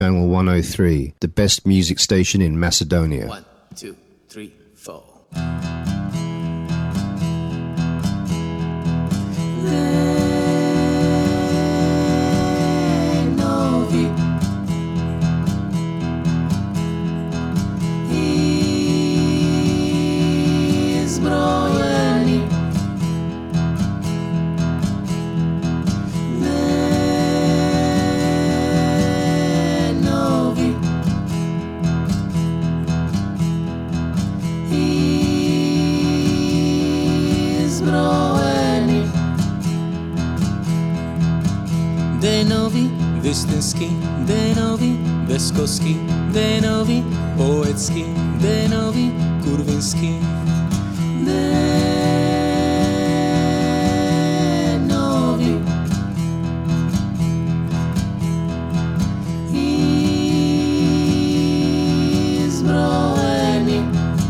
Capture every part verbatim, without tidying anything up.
Channel one oh three, the best music station in Macedonia. One, two, three, four. Denovi, Vistenski, Denovi, Veskovski, Denovi, Poetski, Denovi, Kurvinski. Denovi, izbrojeni.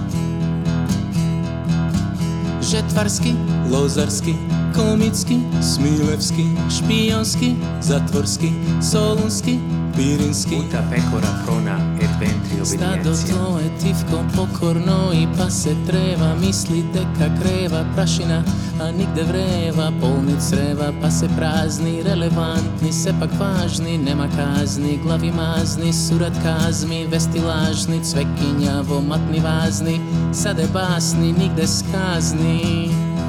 Žetvarski, Lozarski, Komický, Smilevský, Špionský, Zatvorský, Solunský, Pirinský. Puta pecora prona et ventri Stado obedientia. tvoje tivko pokorno i pase treva, misli deka kreva prašina, a nigde vreva, polni creva, pa se prazni, relevantni, sepak važni, nema kazni, glavi mazni, surat kazmi, vesti lažni, cvekinjavo, matni vazni, sade basni, nigde skazni.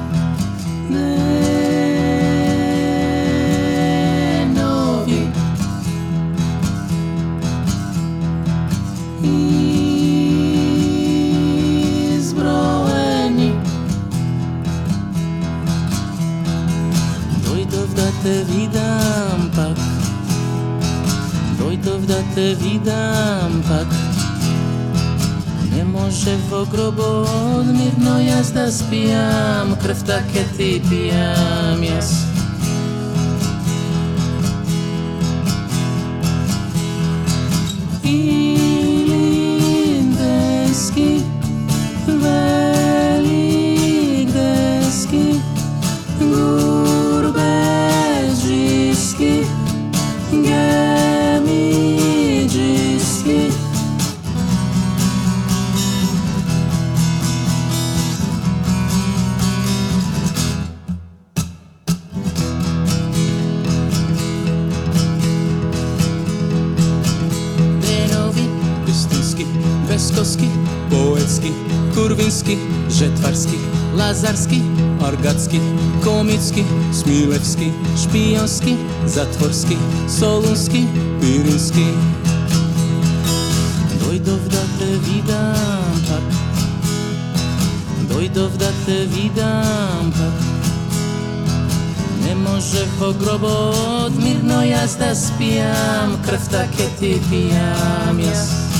Denovi, izbrojeni. Dojdov da te vidam pak, dojdov da te vidam pak. Ne može vo grobo mirno jas da spijam, krv take ti pijam jas. Ilindeski, veligdeski, gurbežijski, gemidžijski. Veskovski, Poetski, Kurvinski, Žetvarski, Lazarski, Argatski, Komitski, Smilevski, Špionski, Zatvorski, Solunski, Pirinski. Dojdov da te vidam pak, dojdov da te vidam pak. Ne može po grobo mirno jas da spijam, krv take ti pijam jas.